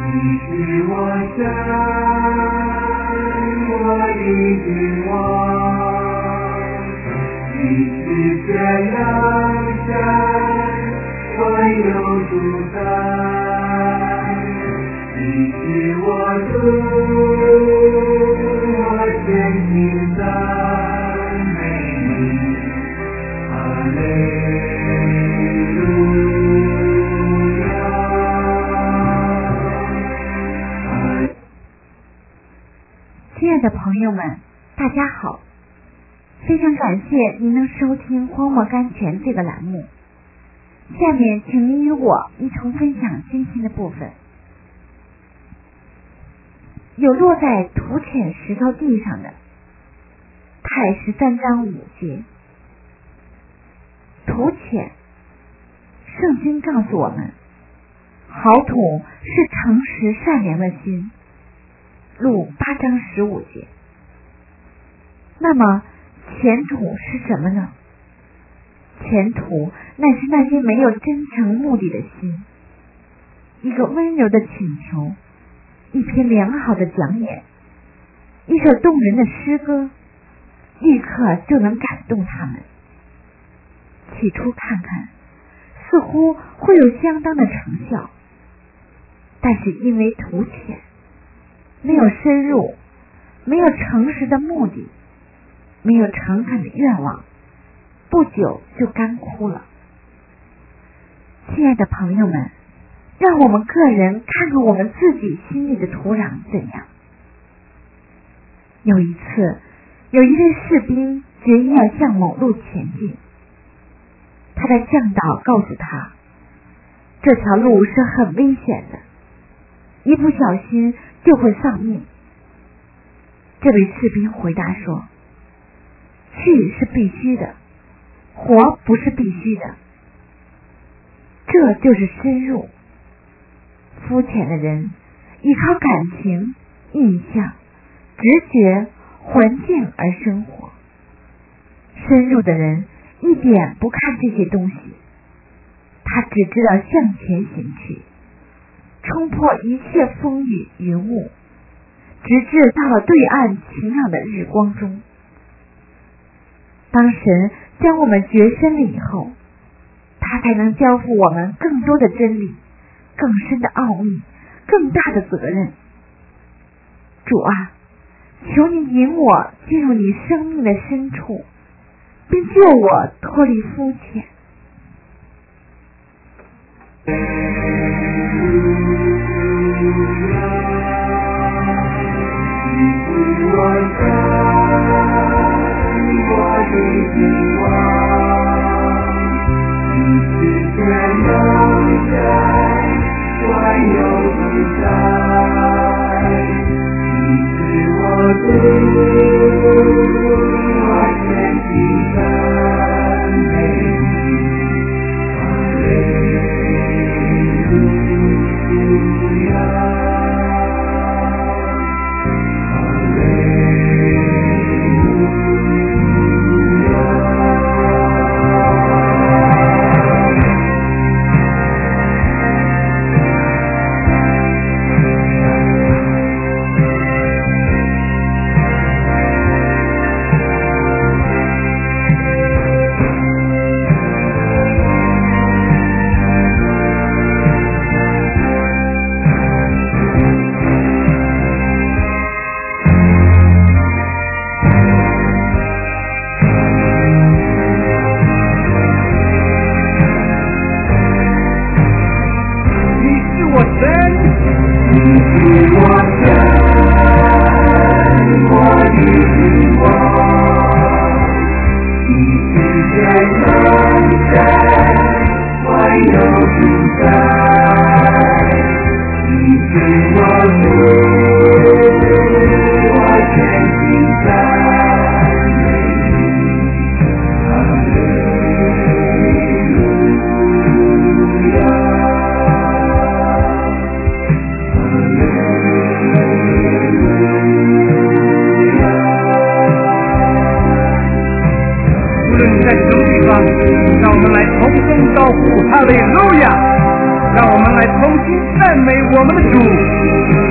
是我神，我的君王，你是这良山，我有主宰，你是我主，我全心赞美你，哈利路亚。 亲爱的朋友们，大家好！非常感谢您能收听荒漠甘泉这个栏目。下面请您与我一同分享今天的部分。有落在土浅石头地上的，太13章5节。土浅，圣经告诉我们，好土是诚实善良的心。路8章15节。那么前土是什么呢？前土乃是那些没有真诚目的的心，一个温柔的请求，一篇良好的讲演，一首动人的诗歌，立刻就能感动他们。起初看看似乎会有相当的成效，但是因为土浅，没有深入，没有诚实的目的，没有诚恳的愿望，不久就干枯了。亲爱的朋友们，让我们个人看看我们自己心里的土壤怎样。有一次，有一位士兵决意要向某路前进，他的向导告诉他，这条路是很危险的，一不小心就会丧命。这位士兵回答说，去是必须的，活不是必须的。这就是深入。肤浅的人依靠感情、印象、直觉、环境而生活，深入的人一点不看这些东西，他只知道向前行去，冲破一切风雨云雾，直至到了对岸晴朗的日光中。当神将我们决深了以后，他才能交付我们更多的真理，更深的奥秘，更大的责任。主啊，求你引我进入你生命的深处，并救我脱离肤浅。 在这种地方，让我们来同声高呼哈利路亚！ 来同心赞美我们的主。